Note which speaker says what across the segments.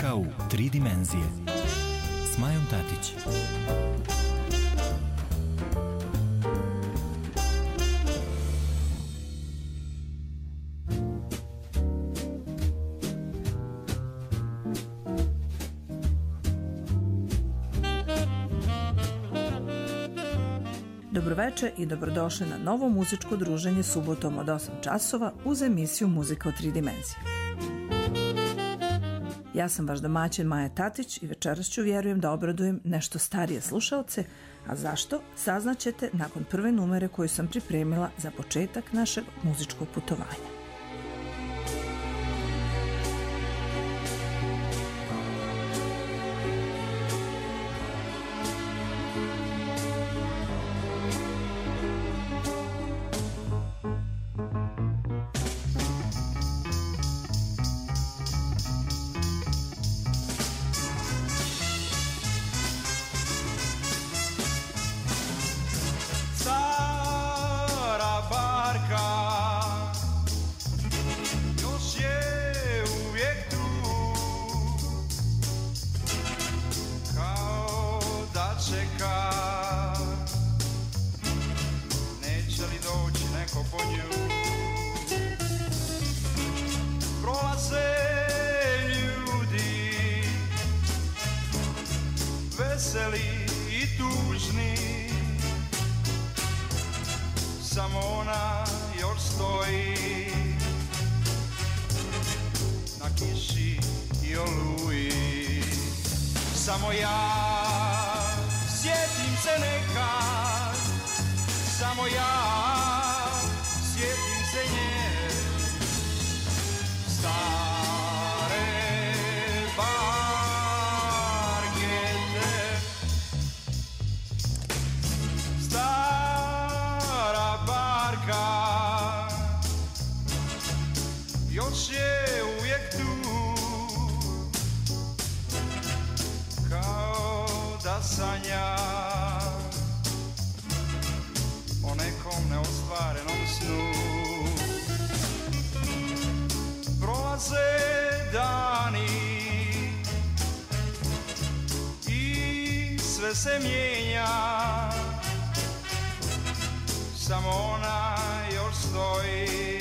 Speaker 1: Muzika u 3 dimenzije s Majom Tatić.
Speaker 2: Dobroveče i dobrodošli na novo muzičko druženje subotom od 8 časova uz emisiju Muzika u 3 dimenzije. Ja sam vaš domaćin Maja Tatić i večeras ću, vjerujem, da obradujem nešto starije slušaoce, a zašto saznaćete nakon prve numere koju sam pripremila za početak našeg muzičkog putovanja.
Speaker 3: Veseli i tužni, samo ona još stoji na kiši i oluji. Samo ja sjetim se nekad, samo ja sjetim se nje, stare još je uvijek tu, kao da sanja o nekom neostvarenom snu. Prolaze dani i sve se mijenja, samo ona još stoji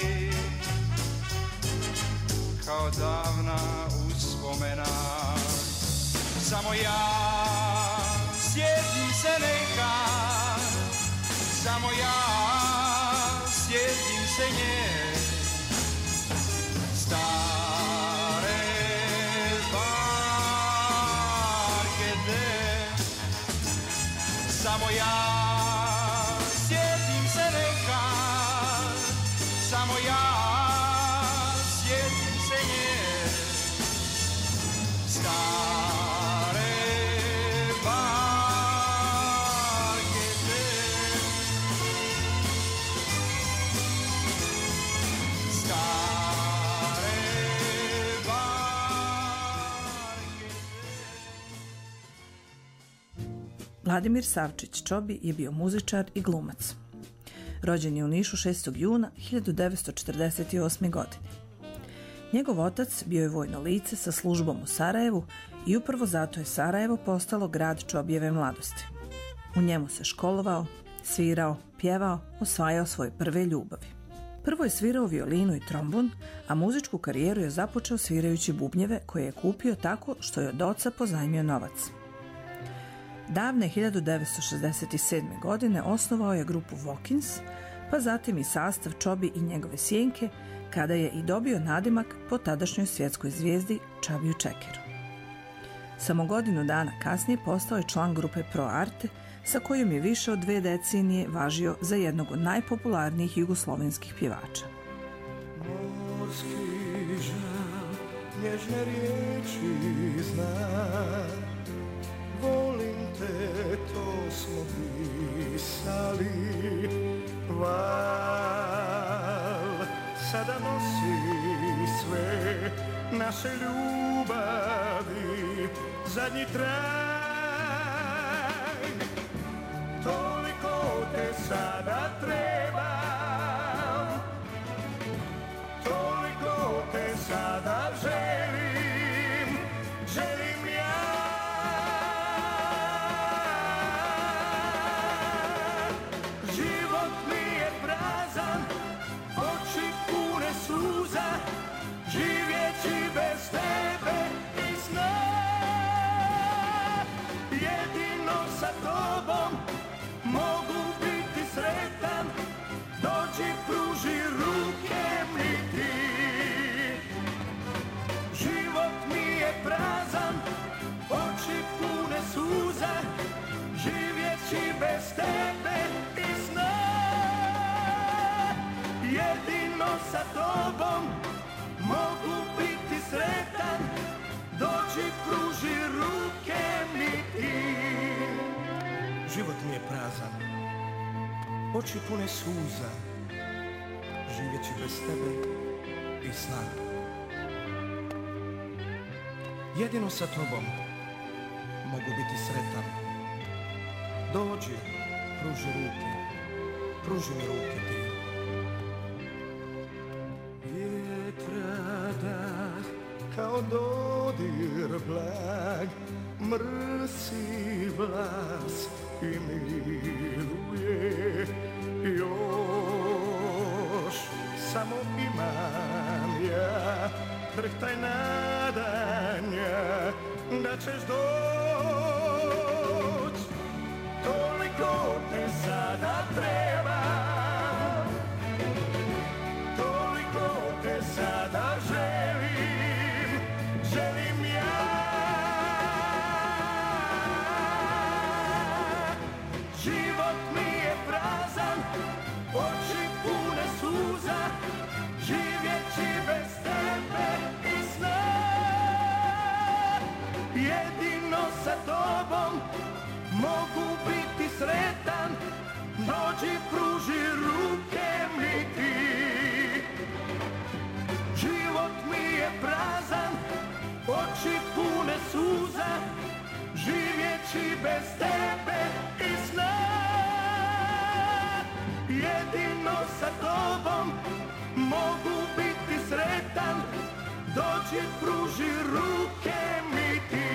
Speaker 3: kao davna uspomena. Samo ja sjetim se nekad, samo ja sjetim se nje, stare parkete. Samo ja sjetim se nekad, samo ja sjetim se nje, stare parkete. Stare parkete.
Speaker 2: Vladimir Savčić Čobi je bio muzičar i glumac. Rođen je u Nišu 6. juna 1948. godine. Njegov otac bio je vojno lice sa službom u Sarajevu i upravo zato je Sarajevo postalo grad Čobijeve mladosti. U njemu se školovao, svirao, pjevao, osvajao svoje prve ljubavi. Prvo je svirao violinu i trombon, a muzičku karijeru je započeo svirajući bubnjeve koje je kupio tako što je od oca pozajmio novac. Davne 1967. godine osnovao je grupu Walk-ins, pa zatim i sastav Čobi i njegove sjenke, kada je i dobio nadimak po tadašnjoj svjetskoj zvijezdi Čabiju Čekeru. Samo godinu dana kasnije postao je član grupe Pro Arte, sa kojom je više od 2 decenije važio za jednog od najpopularnijih jugoslovenskih pjevača.
Speaker 4: Morski žal, nježne riječi znam, volim te, to smo pisali, val sada nosi sve naše ljubavi, zadnji trag. Toliko te sada trebam, toliko te sada želim, želim ja. Život mi je prazan, oči pune suza, živjeći bez tebe i sna. Jedino sa tobom mogu biti sretan, dođi pruži ruke mi ti. Život mi je prazan, oči pune suza, živjeći bez tebe i sna. Jedino sa tobom mogu biti sretan, dođi pruži ruke mi ti. Život mi je prazan, oči pune suza, živjeći bez tebe i sna. Jedino sa tobom mogu biti sretan, dođi, pruži ruke, pruži mi ruke ti. Vjetradah kao dodir blag, mrsi vlas i miluje. Još samo imam ja drhtaj nadanja da ćeš doć. Toliko te sada trebam, toliko te sada želim, želim ja. Život mi je prazan, oči pune suza, živjeći bez tebe i sna. Jedino sa tobom mogu biti sretan, dođi pruži ruke mi ti. Život mi je prazan, oči pune suza, živjeći bez tebe i sna. Jedino sa tobom mogu biti sretan, dođi pruži ruke mi ti.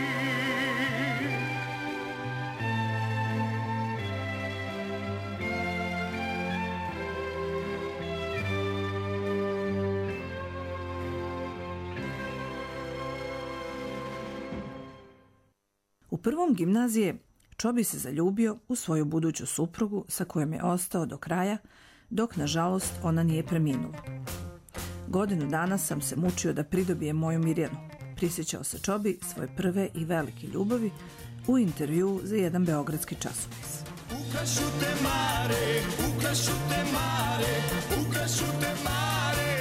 Speaker 2: U prvom gimnazije Čobi se zaljubio u svoju buduću suprugu sa kojom je ostao do kraja, dok nažalost ona nije preminula. Godinu dana sam se mučio da pridobijem moju Mirjanu, prisjećao se Čobi svoje prve i velike ljubavi u intervjuu za jedan beogradski časopis.
Speaker 3: Ukrašu te mare, ukrašu te mare, ukrašu te mare,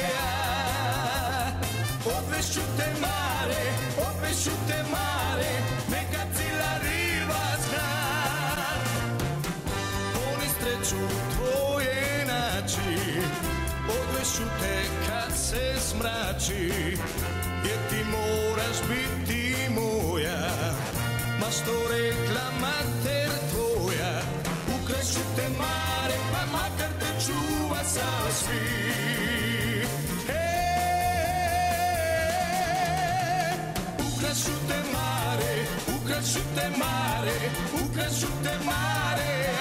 Speaker 3: odvešu te mare, odvešu te mare, neka cila riva zna. Oni streću tvoje naći, odvešu te kad se smrači, jer ti moraš biti moja, ma što rekla mater tvoja. Ukrašu te mare, pa makar te čuva sa svih. Ukrašu te mare, ukrašu te mare, ukrašu te mare,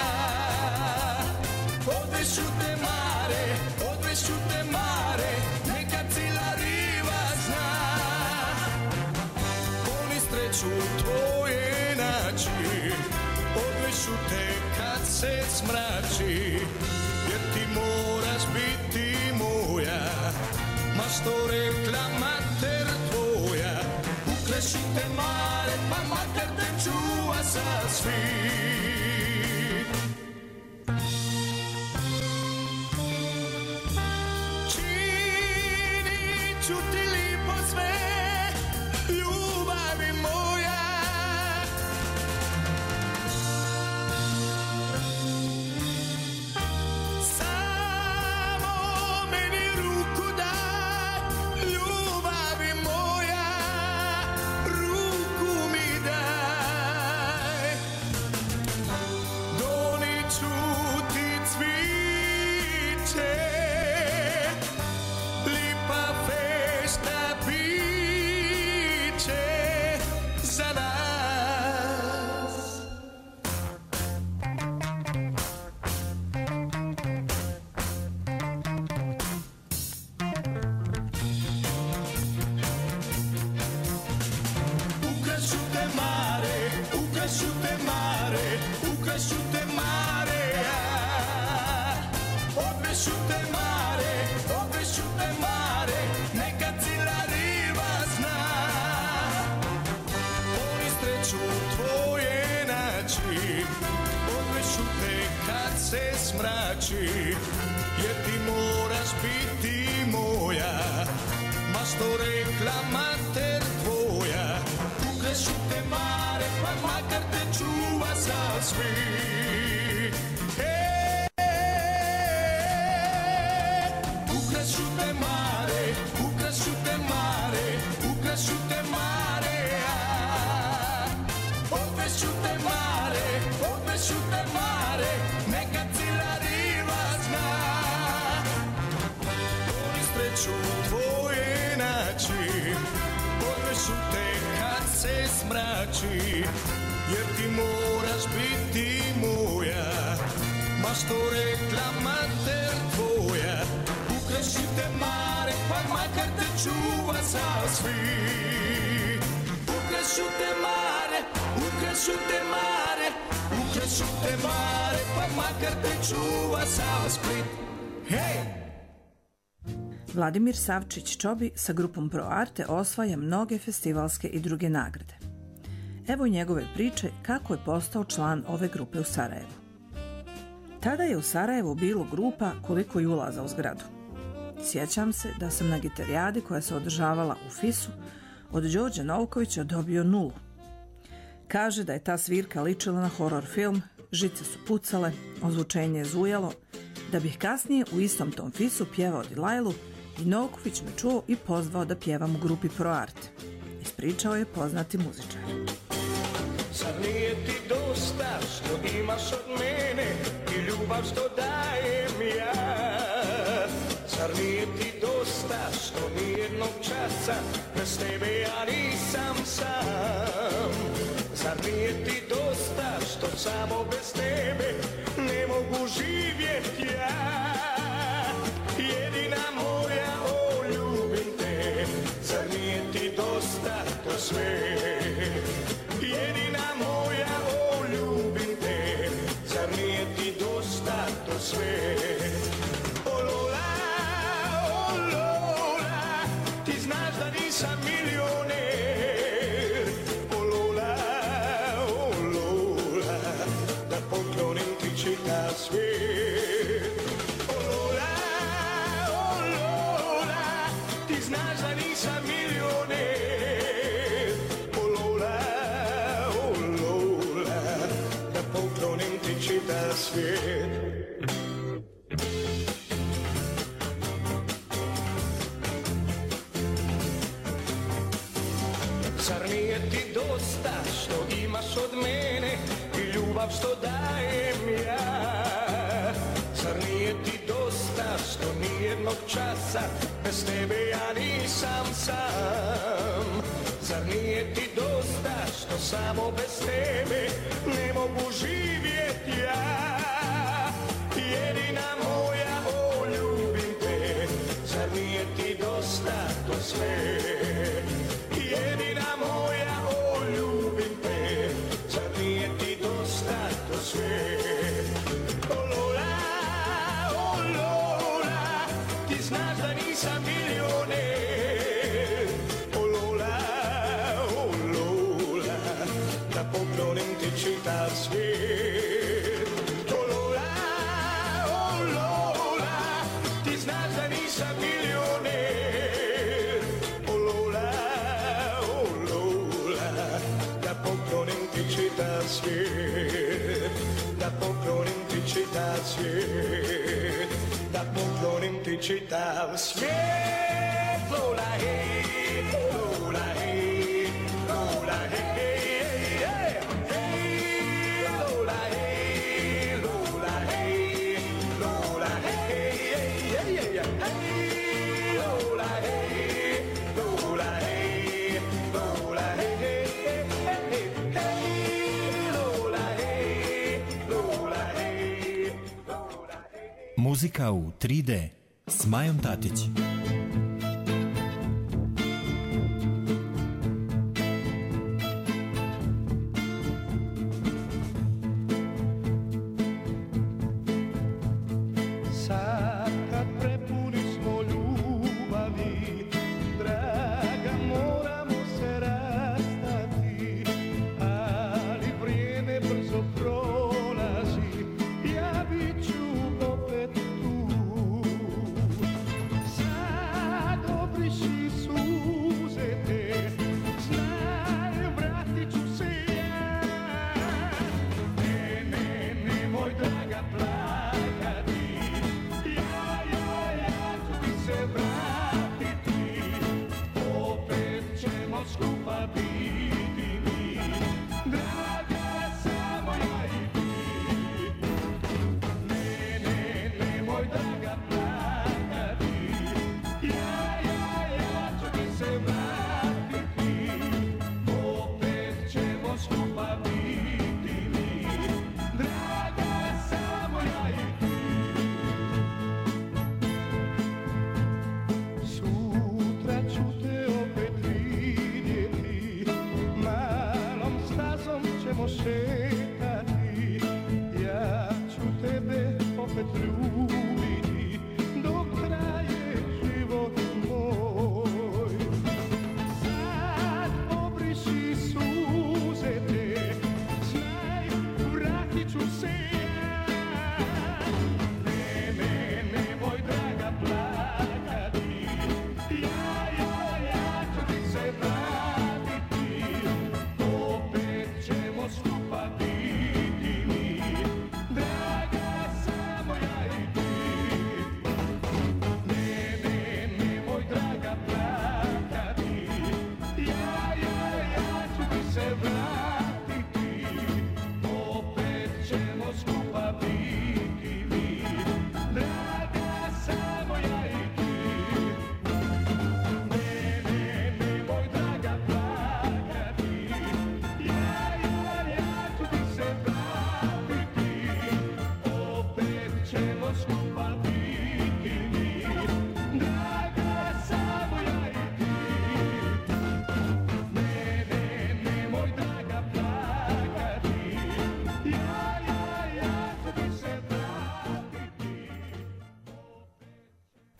Speaker 3: odvešu te mare, odvešu te mare, neka cila riva zna. Oni streću tvoje naći, odvešu te kad se smrači, jer ti moraš biti moja, ma što rekla mater tvoja. Ukrašu te mare, pa makar te čuva sa svih. Činit ću ti lipo sve, ljubavi moja. Samo meni ruku daj, ljubavi moja, ruku mi daj. Doniću ti cviće, lipa fešta znači, jer ti moraš biti moja. Ma što rekla mater tvoja, ukreću te mare, pa makar te čuva sa svih. Ukreću te mare, ukreću te mare, ukreću te mare. Odveću te mare, odveću te mare, neka cila riva zna. Oni sreću tvoje naći, odveću te kad se smrači, jer ti moraš biti moja. Ma što rekla mater tvoja, ukreću te mare, pa makar te čuva sa svih. Ukreću te mare, ukreću te mare, ukreću te mare, pa makar te čuva sa Split. Hej!
Speaker 2: Vladimir Savčić Čobi sa grupom Pro Arte osvaja mnoge festivalske i druge nagrade. Evo njegove priče kako je postao član ove grupe u Sarajevu. Tada je u Sarajevu bilo grupa koliko i ulaza u zgradu. Sjećam se da sam na gitarijadi koja se održavala u FIS-u od Đorđa Novkovića dobio 0. Kaže da je ta svirka ličila na horor film, žice su pucale, ozvučenje je zujalo, da bih kasnije u istom tom FIS-u pjevao Dilajlu i Novković me čuo i pozvao da pjevam u grupi Pro Arte. Ispričao je poznati muzičar.
Speaker 4: Zar nije ti dosta što imaš od mene i ljubav što dajem ja? Zar nije ti dosta što nijednog časa bez tebe ja nisam sam? Zar nije ti dosta što samo bez tebe ne mogu živjeti ja? Jedina moja, o ljubim te, zar nije ti dosta to sve? Jedina moja, o ljubim te, zar nije ti dosta to sve? O Lola, ti znaš da nisam milioner. O Lola, da poklonim ti čitav svijet. O Lola, ti znaš da nisam milioner. O Lola, da poklonim ti čitav svijet. Zar nije ti dosta što imaš od mene i ljubav što dajem ja? Zar nije ti dosta što nijednog časa bez tebe ja nisam sam? Zar nije ti dosta što samo bez tebe ne mogu živjeti ja? Jedina moja, o ljubim te, zar nije ti dosta to sve? Jedina moja, o ljubim te, zar nije ti dosta to sve? O Lola, ti znaš da nisam milioner. O Lola, da poklonim ti čitav svijet. O Lola, ti znaš da nisam milioner. O Lola, da poklonim ti čitav svijet. Da poklonim ti čitav svijet. Da poklonim ti čitav svijet. Lola, hej, Lola, hej, Lola, hej, hej, Lola, hej, Lola, hej, Lola, hej, hej, Lola, hej, Lola, hej, Lola, hej, Lola, hej, Lola, hej.
Speaker 1: Muzika u 3D s Majom Tatić.
Speaker 4: Sad kad prepunismo ljubavi, draga, moramo se rastati, ali vrijeme brzo prolazi, ja bit ću opet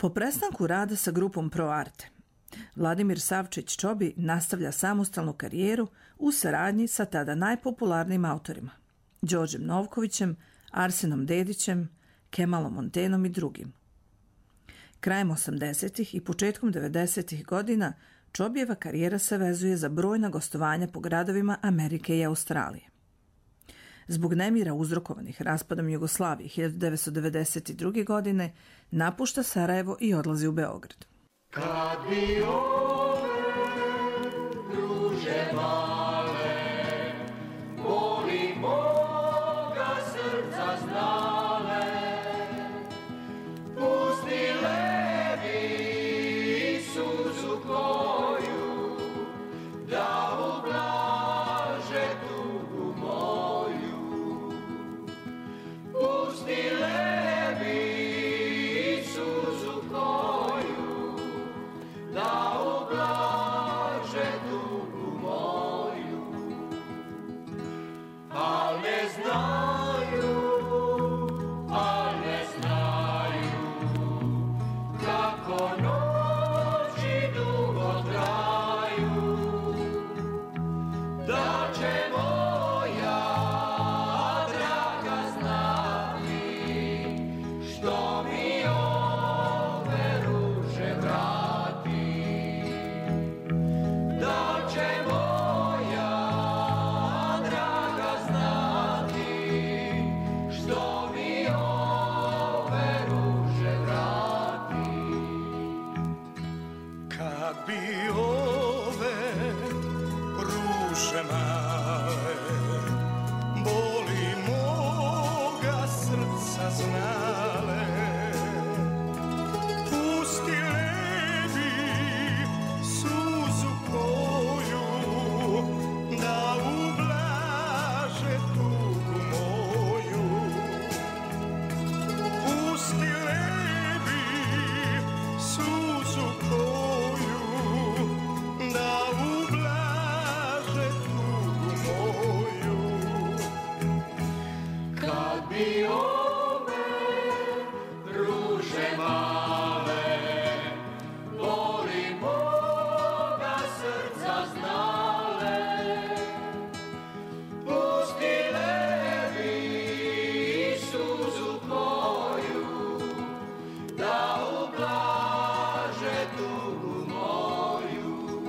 Speaker 2: Po prestanku rada sa grupom Pro Arte, Vladimir Savčić Čobi nastavlja samostalnu karijeru u saradnji sa tada najpopularnijim autorima Đorđem Novkovićem, Arsenom Dedićem, Kemalom Montenom i drugim. Krajem 80. i početkom 90. godina Čobijeva karijera se vezuje za brojna gostovanja po gradovima Amerike i Australije. Zbog nemira uzrokovanih raspadom Jugoslavije 1992. godine napušta Sarajevo i odlazi u Beograd.
Speaker 4: Kad bi ove druže male boli moga srca znale, pustile bi suzu koju da ublaže tugu moju, pustile bi suzu koju da ublaže tugu moju, al ne znaju kako noći dugo traju, da će moja draga znati što mi ove ruže vrati, da će moja draga znati što mi ove ruže vrati.
Speaker 3: Kad bi ove ruže male boli moga srca znale, pustile bi suzu koju da ublaže tugu moju, pustile bi suzu koju da ublaže tugu moju.
Speaker 4: Kad bi ove ruže male boli moga srca znale, pustile bi suzu koju da ublaže tugu moju,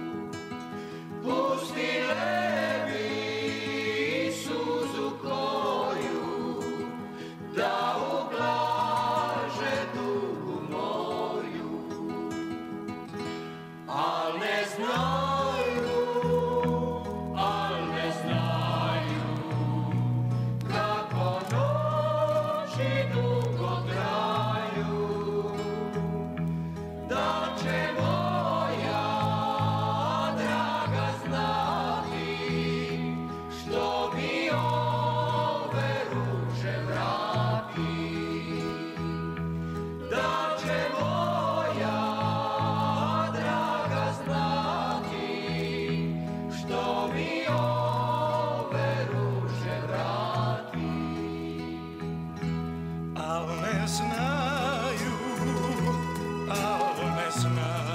Speaker 4: pustile bi suzu koju da ublaže tugu moju, al ne znaju kako noći dugo traju, da će moja draga znati što mi ove ruže vrati, da će moja draga znati što mi ove ruže vrati.
Speaker 3: Al ne znaju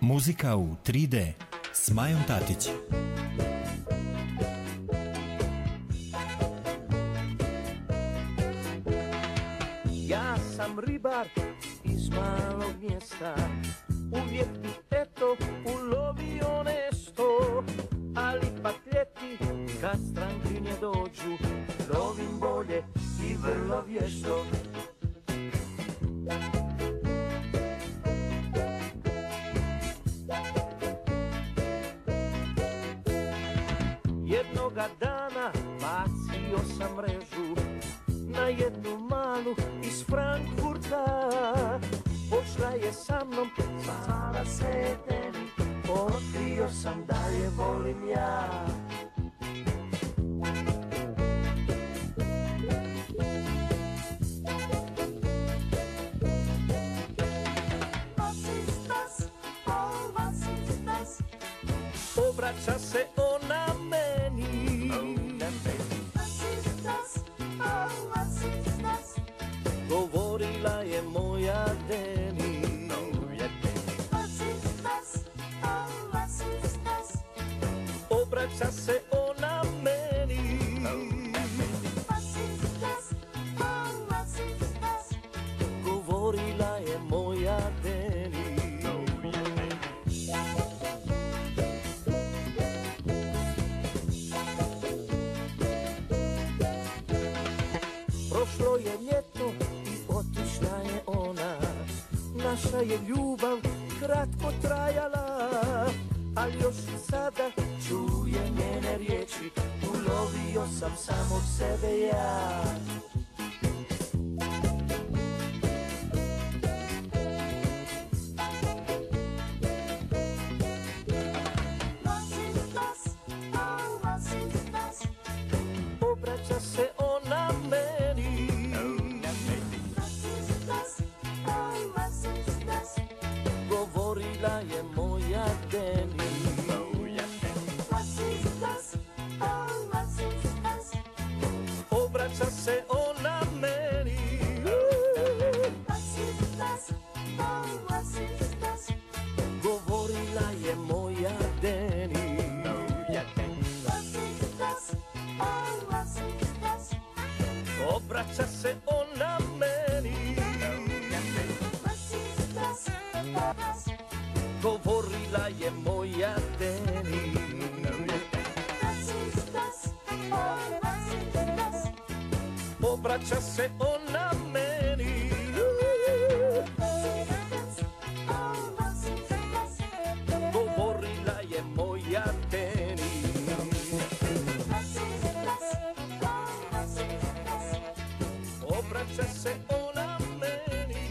Speaker 1: Muzika u 3D s Majom Tatić.
Speaker 4: Ja sam ribar iz malog mjesta, uvijek bih eto ulovio nešto, ali pak ljeti kad strankinje dođu, lovim bolje i vrlo vješto. Jednoga dana bacio sam mrežu na jednu malu iz Frankfurta. Pošla je sa mnom, zvala se Deni, otkrio sam da je volim ja. Obraća se ona meni, govorila je moja Deni. Obraća se ona meni, govorila je moja Deni. Prošlo je ljeto i otišla je ona, naša je ljubav kratko trajala, ali još i sada čujem njene riječi, ulovio sam samog sebe ja. Obraća se ona meni, govorila je moja Deni. Obraća se ona meni, govorila je moja Deni. Obraća se ona meni, govorila je moja Deni. Obraća se ona meni, govorila je moja Deni. Obraća se ona meni.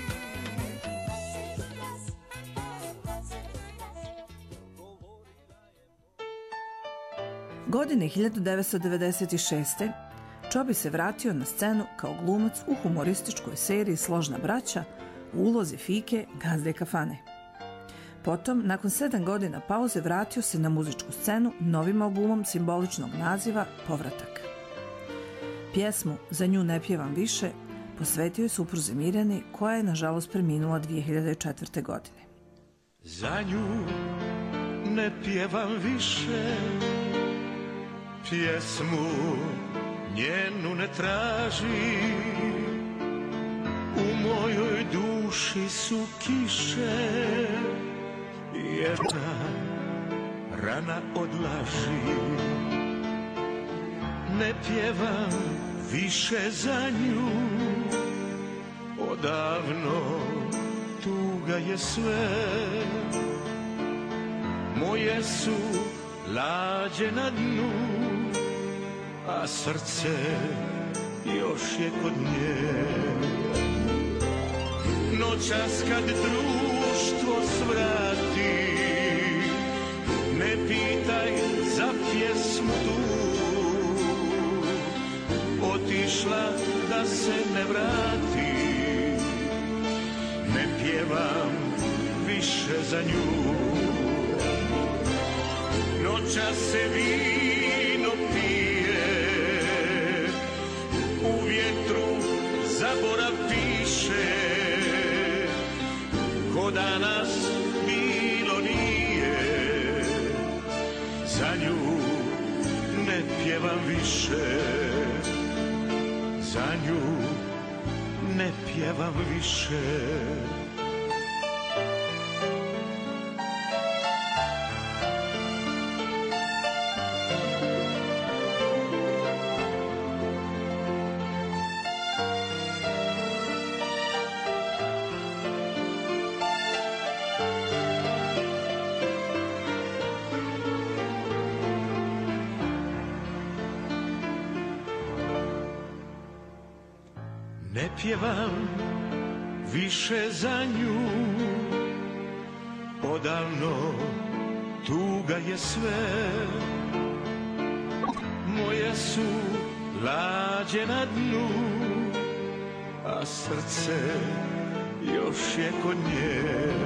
Speaker 2: Godine 1996. Čobi se vratio na scenu kao glumac u humorističkoj seriji Složna braća u ulozi Fike, gazde kafane. Potom, nakon 7 godina pauze, vratio se na muzičku scenu novim albumom simboličnog naziva Povratak. Pjesmu Za nju ne pjevam više posvetio je supruzi Mirjani, koja je nažalost preminula 2004. godine.
Speaker 3: Za nju ne pjevam više, pjesmu njenu ne traži, u mojoj duši su kiše, jedna rana od laži. Ne pjevam više za nju, odavno tuga je sve. Moje su lađe na dnu, a srce još je kod nje. Noćas kad društvo svrati, ne pitaj za pjesmu tu, otišla da se ne vrati. Ne pjevam više za nju. Noćas se vino pije, u vjetru zaborav piše, ko danas bilo za nju ne pjevam više, za nju ne pjevam više. Ne pjevam više za nju, odavno tuga je sve. Moje su lađe na dnu, a srce još je kod nje.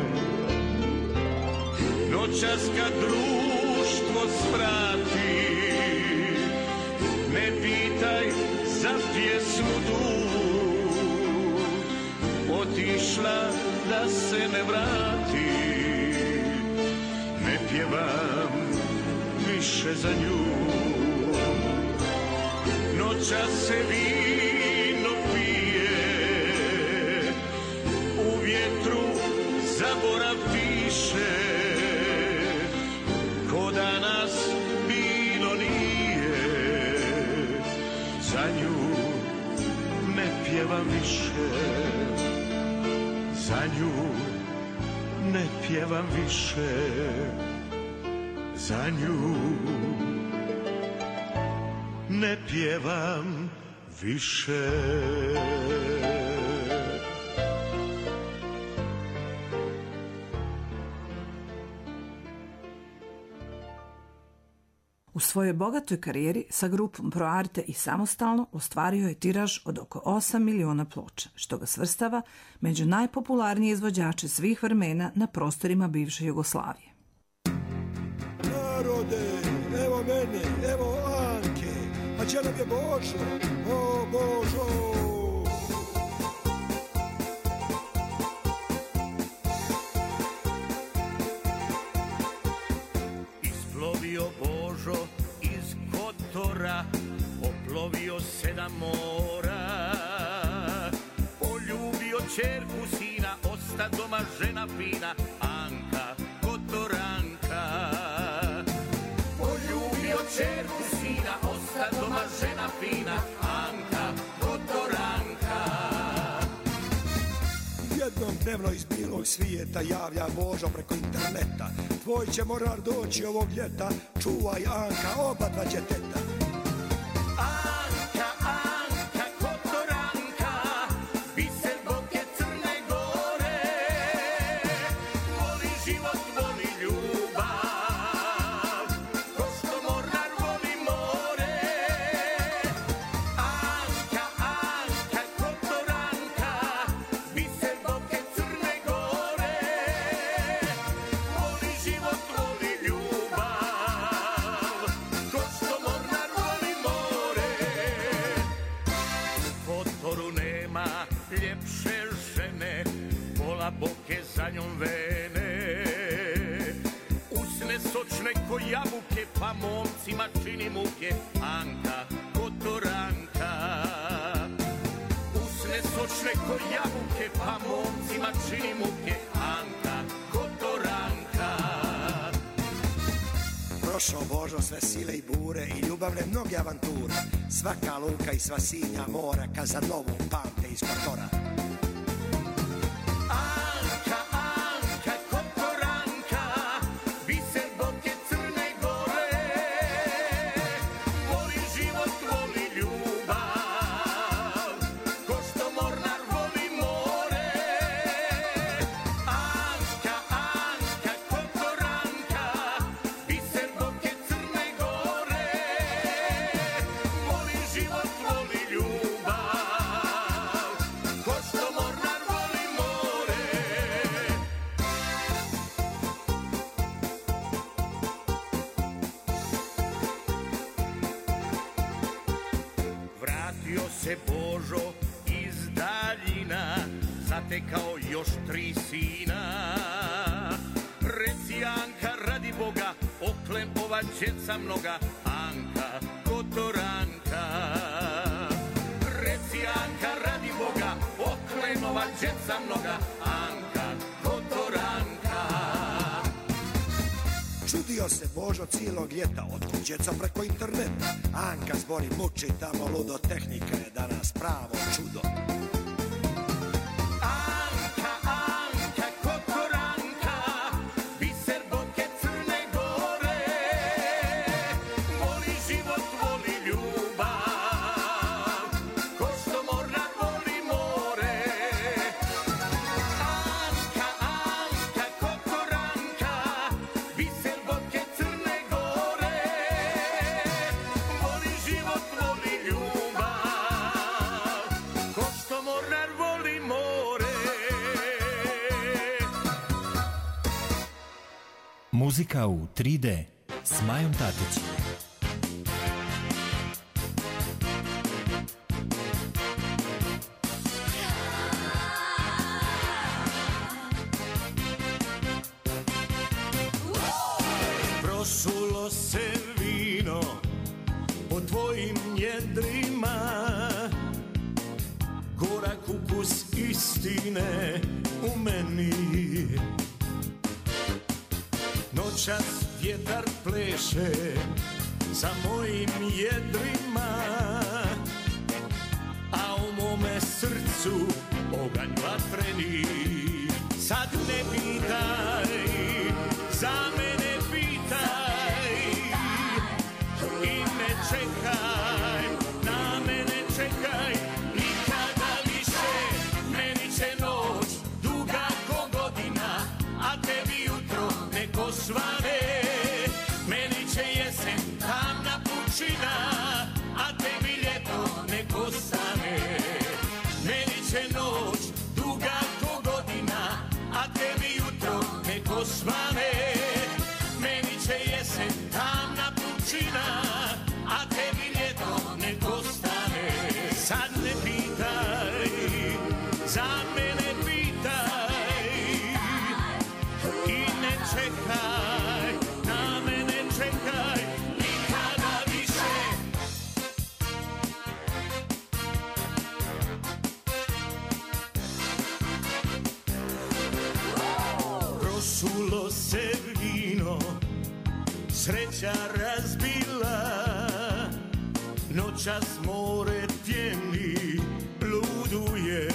Speaker 3: Noćas kad društvo svrati, ne pitaj za pjesmu du, otišla da se ne vrati. Ne pjevam više za nju, noćas se vino pije, u vjetru zaborav piše, ko da nas bilo nije. Za nju ne pjevam više, za nju ne pjevam više, za nju ne pjevam više.
Speaker 2: U svojoj bogatoj karijeri sa grupom Pro Arte i samostalno ostvario je tiraž od oko 8 miliona ploča, što ga svrstava među najpopularnije izvođače svih vremena na prostorima bivše Jugoslavije.
Speaker 5: Narode, evo mene, evo Anke, a će nam je Božo, o Božo.
Speaker 4: Isplovio Božo iz Kotora, oplovio 7 mora, poljubio ćerku sina, osta doma žena fina, Anka Kotoranka. Poljubio ćerku sina, osta doma žena fina, Anka Kotoranka.
Speaker 5: Jednom dnevno iz bilog svijeta javlja Božo preko interneta. Tvoj će morar doći ovog ljeta, čuvaj Anka, oba dva djeteta.
Speaker 4: Anka, Anka Kotoranka, biser boke Crne Gore, voli život, voli ljubav, ko što mornar voli more. Anka, Anka Kotoranka, biser boke Crne Gore, voli život, voli ljubav, ko što mornar voli more. U Kotoru nema ljepše žene, pola boke za njom vene, usne sočne ko jabuke, pa momcima čini muke, Anka Kotoranka. Usne sočne ko jabuke, pa momcima čini muke, Anka Kotoranka.
Speaker 5: Prošao Božo sve sile i bure i ljubavne mnoge avanture. Svaka luka i sva sinja mora, Kazanovu pamte iz Kotora.
Speaker 4: Anka, Anka Kotoranka, biser boke Crne Gore, voli život, voli ljubav, ko što mornar voli more. Anka, Anka Kotoranka, biser boke Crne Gore, voli život, voli ljubav, ko što mornar voli more. Vratio se Božo iz daljina, zatekao još 3 sina. Reci Anka, radi Boga, o oklem ova djeca mnoga, Anka, Kotoranka. Reci Anka, radi Boga, oklem ova djeca mnoga, Anka, Kotoranka.
Speaker 5: Čudio se Božo cijelog ljeta, od kućeca preko interneta. Anka zbori muči, tamo ludo, tehnika je danas pravo čudo.
Speaker 1: Muzika u 3D s Majom Tatić.
Speaker 3: Prosulo se vino po tvojim njedrima, gorak ukus istine u meni. Noćas vjetar pleše za mojim jedrima, a u mome srcu oganj vatreni. Sad ne pitaj, za mene pitaj i ne čekaj, na mene čekaj. Nikada više, meni će noć duga ko godina, a tebi jutro neko svane. Meni će jesen tamna pučina, a tebi ljeto neko stane. Meni će noć duga ko godina, a tebi jutro neko svane. Meni će jesen tamna pučina, a tebi ljeto neko stane. Sad ne pitaj, za mene pitaj i ne čekaj, na mene čekaj, nikada više. Prosulo se vino, sreća razbila, noćas more pjeni luduje.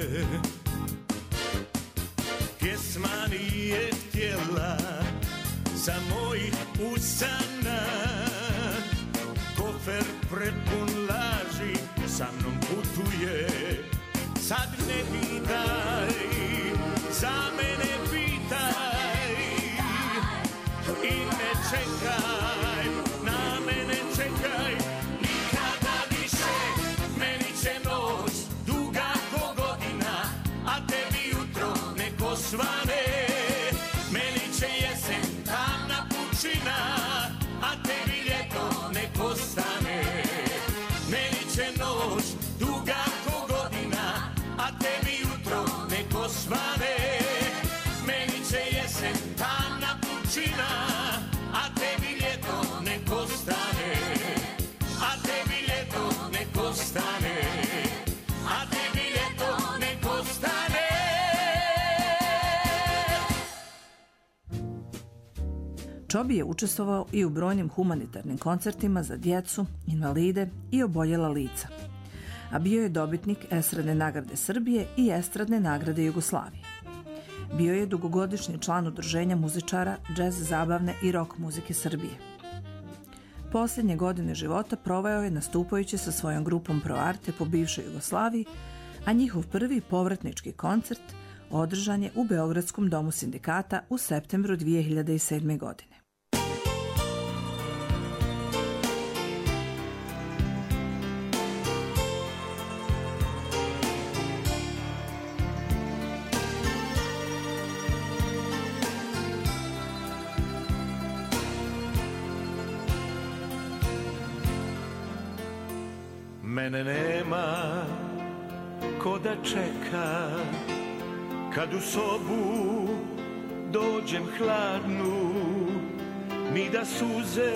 Speaker 3: Pjesma nije htjela za mojih usana, kofer prepun laži sa mnom putuje. Sad ne pitaj, za mene pitaj i ne čekaj, na mene čekaj. Nikada više, meni će noć duga ko godina, a tebi jutro neko svane. Meni će jesen tamna pučina, a tebi ljeto neko stane. Meni će noć duga ko godina, a tebi jutro neko svane. Meni će jesen tamna pučina, a tebi ljeto neko stane. A tebi ljeto neko stane. A tebi ljeto neko stane.
Speaker 2: Čobi je učestvovao i u brojnim humanitarnim koncertima za djecu, invalide i oboljela lica, a bio je dobitnik Estradne nagrade Srbije i Estradne nagrade Jugoslavije. Bio je dugogodišnji član udruženja muzičara džez, zabavne i rock muzike Srbije. Posljednje godine života proveo je nastupajući sa svojom grupom Pro Arte po bivšoj Jugoslaviji, a njihov prvi povratnički koncert održan je u Beogradskom domu sindikata u septembru 2007. godine.
Speaker 3: Mene nema ko da čeka, kad u sobu dođem hladnu,
Speaker 4: ni da suze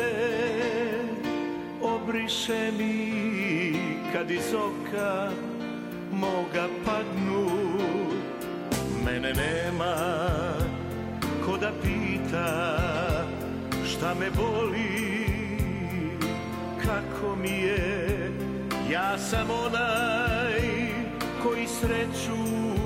Speaker 4: obriše mi kad iz oka moga padnu. Mene nema ko da pita šta me boli, kako mi je. Ja sam onaj koji sreću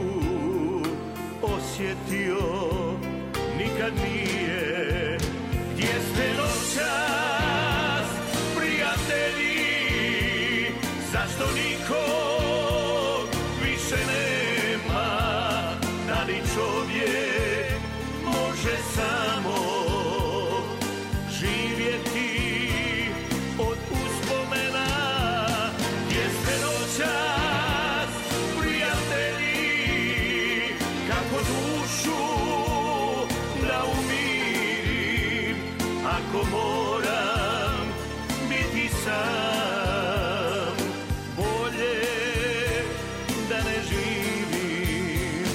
Speaker 4: osjetio nikad nije. Gdje ste noćas, prijatelji, zašto nikog više nema? Da li čovjek može samo živjeti od uspomena? Gdje ste noćas, prijatelji, kako dušu da umirim, ako moram biti sam, bolje da ne živim.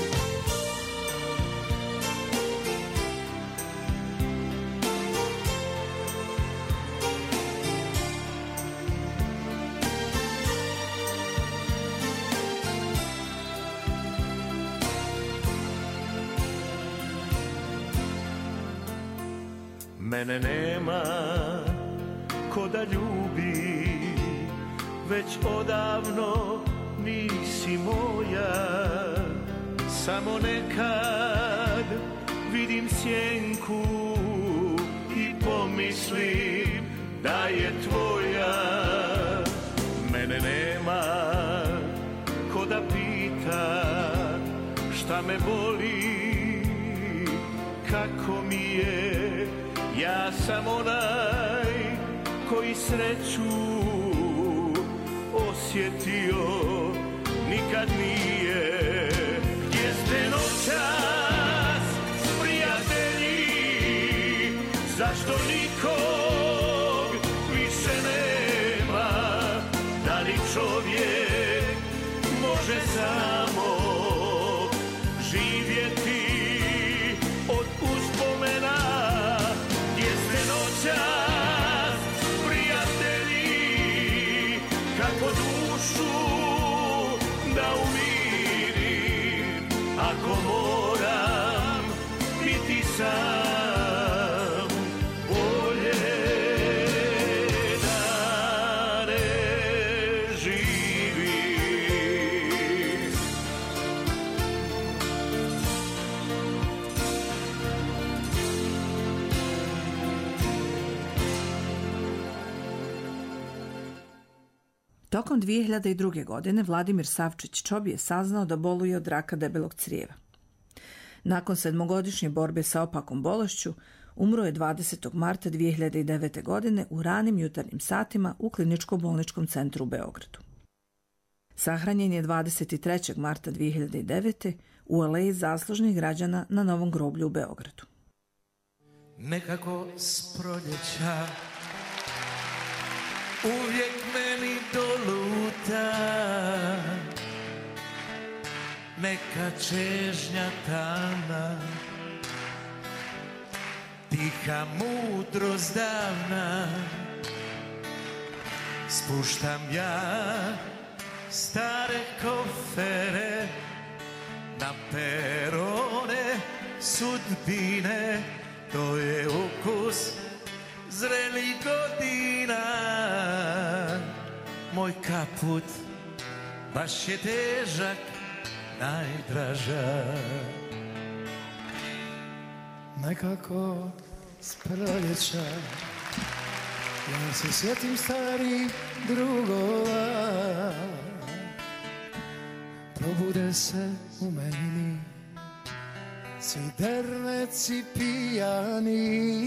Speaker 4: Mene nema ko da ljubi, već odavno nisi moja. Samo nekad vidim sjenku i pomislim da je tvoja. Mene nema ko da pita šta me boli, kako mi je. Ja sam onaj koji sreću osjetio nikad nije. Gdje ste noćas, prijatelji, zašto nikog više nema? Da li čovjek može samo živjeti od uspomena? Noćas, prijatelji, kako dušu da umirim, ako moram biti sam, bolje da ne živim.
Speaker 2: Tokom 2002. godine Vladimir Savčić Čobi je saznao da boluje od raka debelog crijeva. Nakon 7-godišnje borbe sa opakom bolešću, umro je 20. marta 2009. godine u ranim jutarnjim satima u Kliničko-bolničkom centru u Beogradu. Sahranjen je 23. marta 2009. u aleji zaslužnih građana na Novom groblju u Beogradu.
Speaker 4: Nekako s proljeća uvijek meni doluta neka čežnja tamna, tiha mudrost davna. Spuštam ja stare kofere na perone sudbine, to je ukus zrelih godina. Moj kaput baš je težak, najdraža.
Speaker 5: Nekako s proljeća ja se sjetim starih drugova, probude se u meni svi derneci pijani.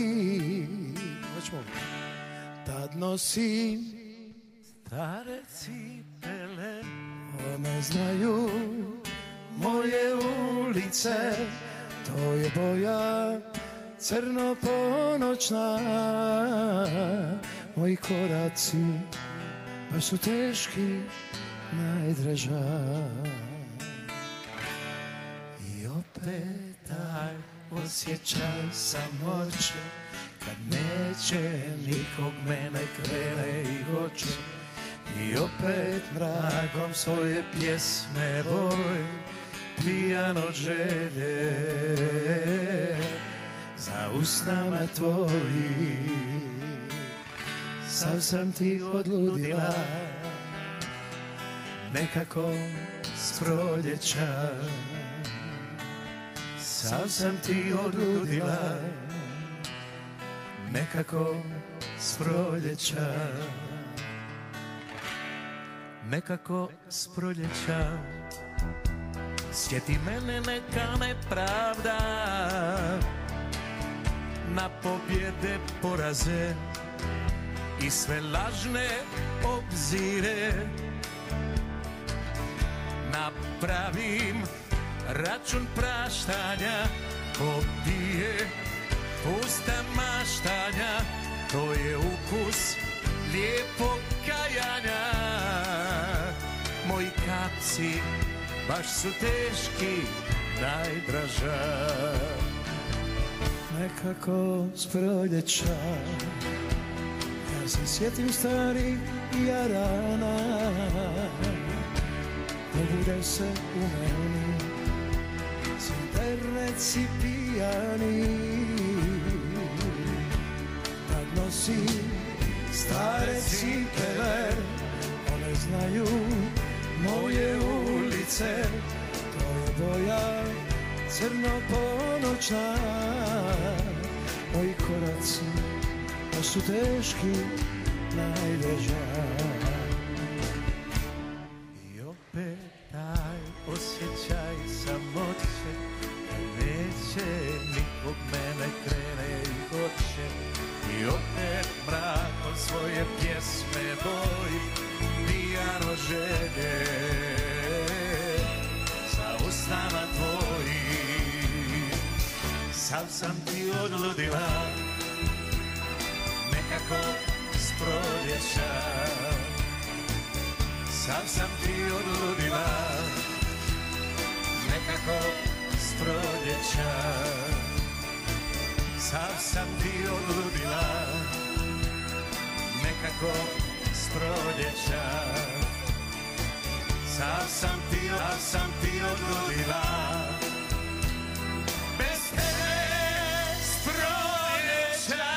Speaker 5: Tad nosim
Speaker 4: stare cipele,
Speaker 5: one znaju moje ulice, to je boja crno ponoćna. Moji koraci baš su teški, najdraža. I opet taj osjećaj samoće
Speaker 3: kad neće nikog mene krene i hoće i opet mrakom svoje pjesme boj pijan od želje za usnama tvoji sav sam ti odludila nekako s proljeća sav sam ti odludila nekako s proljeća nekako s proljeća sjeti mene neka nepravda na pobjede poraze i sve lažne obzire napravim račun praštanja ko pije pusta maštanja to je ukus lijepog kajanja moji kapci baš su teški najdraža nekako s proljeća ja se sjetim starih jarana probude se u meni sintereci pijani tad nosim stare cipele one znaju moje ulice to je boja crno ponoćna moji koraci pa su teški najveža i opet taj osjećaj samoće da neće nikog mene krene i hoće i opet mrakom svoje pjesme boji pijan od želje za usnama tvoji sav sam ti odludila nekako s proljeća sav sam ti odludila nekako s proljeća sav sam ti odludila nekako s proljeća sav sam ti odludila bez tebe s proljeća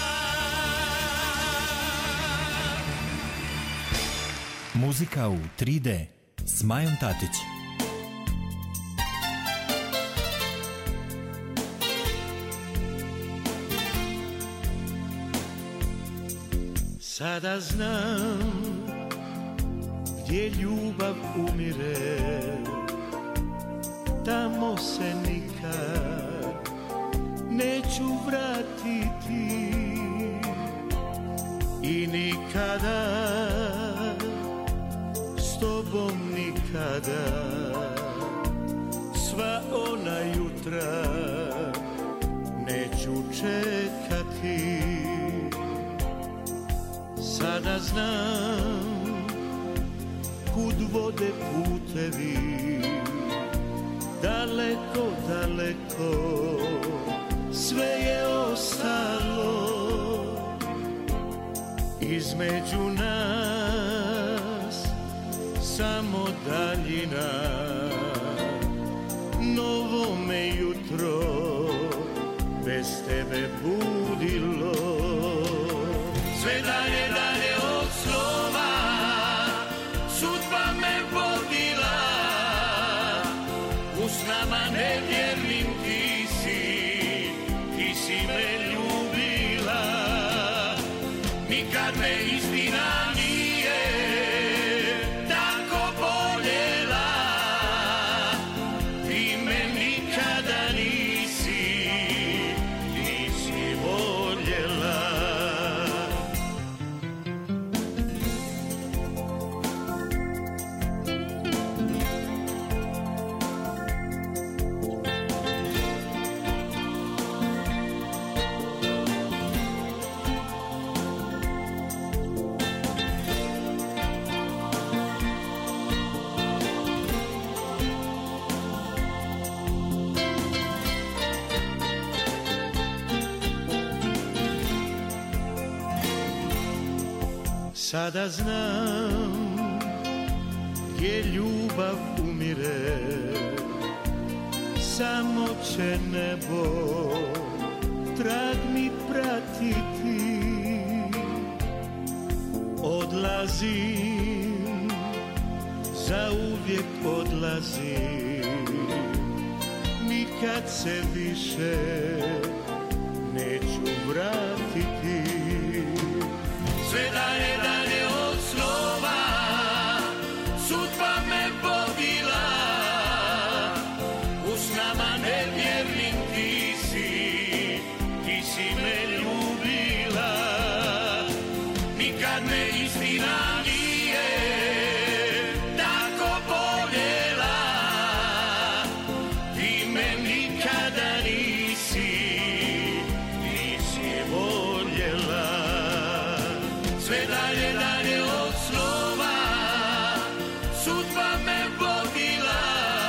Speaker 1: Muzika u 3D s Majom Tatić.
Speaker 3: Sada znam gdje ljubav umire, tamo se nikad neću vratiti i nikada s tobom nikada sva ona jutra neću čekati. Sada znam kud vode putevi, daleko, daleko, sve je ostalo između nas, samo daljina. Novo me jutro bez tebe budilo, sve dalje, dalje od slova, sudba me vodila, u snama nevjernim ti si me ljubila, nikad me istina nije tako boljela, ti me nikada nisi voljela. Sada znam gdje ljubav umire, samo će nebo trag mi pratiti. Odlazim, zauvijek odlazim, nikad se više neću vratiti. Sve dalje, dalje od snova, sudba me vodila, u snama nevjernim ti si me ljubila. Nikad me istina nije tako boljela, ti me nikada nisi voljela. Sve dalje, dalje od snova, sudba me vodila,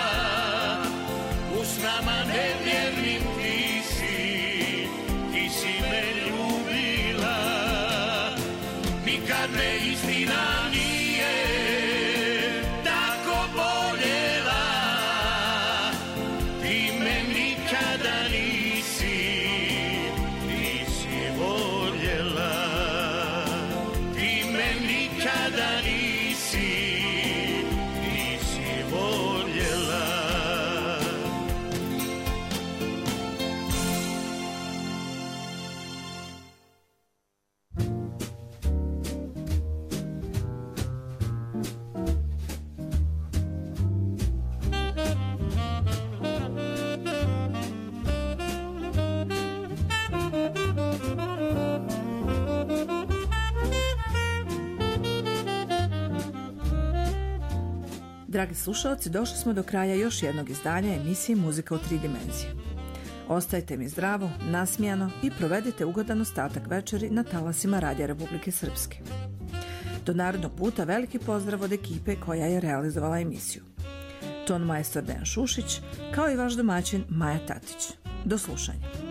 Speaker 3: u snama nevjernim ti si me ljubila. Nikad me istina nije tako boljela, ti me nikada nisi voljela. Ti me nikada nisi voljela.
Speaker 2: Dragi slušalci, došli smo do kraja još jednog izdanja emisije Muzika u 3 dimenzije. Ostajte mi zdravo, nasmijano i provedite ugodan ostatak večeri na talasima Radija Republike Srpske. Do narednog puta veliki pozdrav od ekipe koja je realizovala emisiju. Ton majstor Dejan Šušić, kao i vaš domaćin Maja Tatić. Do slušanja.